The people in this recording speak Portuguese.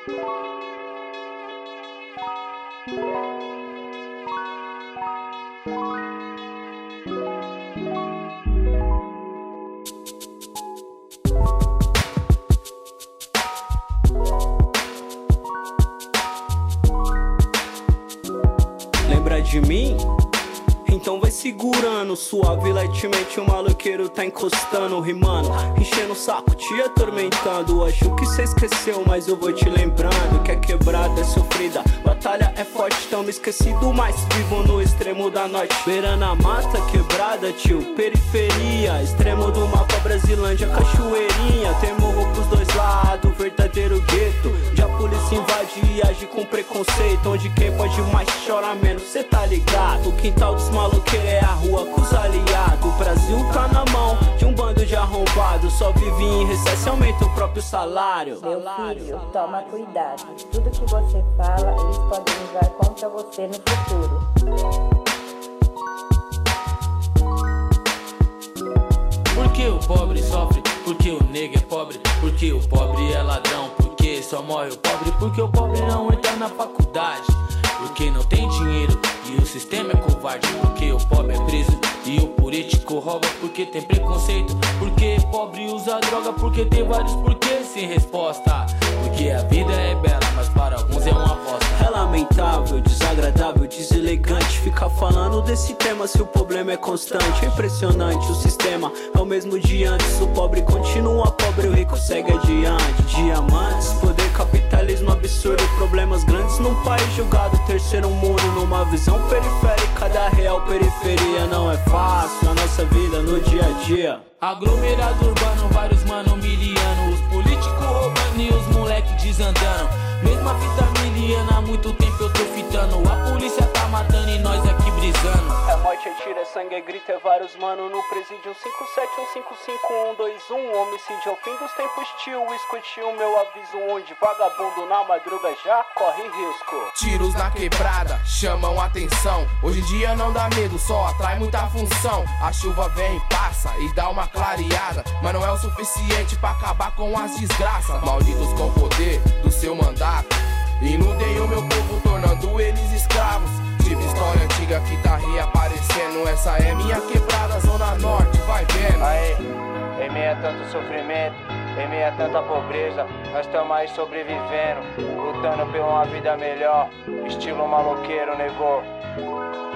Lembra de mim? Então vai segurando, suave leitemente o maloqueiro tá encostando, rimando, enchendo o saco, te atormentando. Acho que cê esqueceu, mas eu vou te lembrando que a quebrada é sofrida, batalha é forte, tamo esquecido, mas vivo no extremo da norte. Beirando a mata, quebrada, tio, periferia, extremo do mapa, Brasilândia, cachoeirinha. Tem morro pros dois lados, verdadeiro gueto, onde a polícia invade e age com preconceito, onde quem pode mais chora menos, cê tá ligado. O quintal dos maloqueiros é a rua com os aliados. O Brasil tá na mão de um bando de arrombados, só vive em recesso e aumenta o próprio salário. Meu filho, toma cuidado. Tudo que você fala, eles podem usar contra você no futuro. Porque o pobre sofre, porque o negro é pobre, porque o pobre é ladrão, porque só morre o pobre, porque o pobre não entra na faculdade, porque não tem dinheiro e o sistema é covarde, porque o pobre é preso e o político rouba, porque tem preconceito, porque pobre usa droga, porque tem vários porquês sem resposta, porque a vida é bela, mas para alguns é uma aposta. É lamentável, desagradável, deselegante ficar falando desse tema se o problema é constante. É impressionante, o sistema é o mesmo de antes, o pobre continua pobre, o rico segue adiante. Diamantes, poder, capitalismo absurdo, problemas grandes num país julgado terceiro mundo, numa visão periférica da real periferia. Não é fácil a nossa vida no dia a dia. Aglomerado urbano, vários mano miliano, os políticos roubando e os moleque desandando. Mesma fita miliana, há muito tempo eu tô fitando. A polícia tá matando e nós aqui brisando. É morte, é tiro, é sangue, é grito, é vários mano no presídio. 571555121. Homicídio é o fim dos tempos, tio. Escute o meu aviso, onde vagabundo na madruga já corre risco. Tiros na quebrada chamam atenção. Hoje em dia não dá medo, só atrai muita função. A chuva vem e passa e dá uma clareada, mas não é o suficiente pra acabar com as desgraças. Malditos com o poder do seu mandato, inundem o meu povo, tornando eles escravos. Tipo história antiga que tá reaparecendo. Essa é minha quebrada, zona norte, vai vendo. Aê, em meio a tanto sofrimento, em meio a tanta pobreza, nós estamos aí sobrevivendo, lutando por uma vida melhor, estilo maloqueiro, negou.